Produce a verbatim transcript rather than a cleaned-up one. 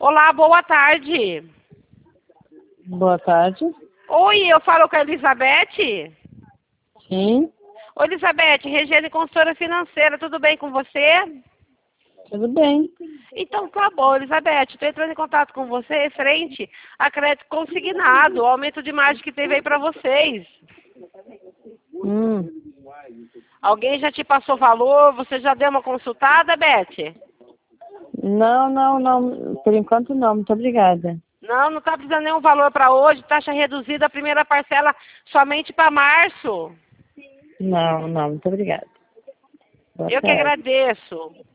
Olá, boa tarde. Boa tarde. Oi, eu falo com a Elizabeth? Sim, Oi, Elizabeth, Regiane, consultora financeira, tudo bem com você? tudo bem. Então tá bom, Elizabeth, estou entrando em contato com você referente a crédito consignado, o aumento de margem que teve aí para vocês. Hum, Alguém já te passou valor? Você já deu uma consultada, Beth? não, não, não. Por enquanto não. Muito obrigada. Não, não está precisando nenhum valor para hoje, taxa reduzida, a primeira parcela somente para março. Não, não. Muito obrigada. Boa Eu que tarde. agradeço.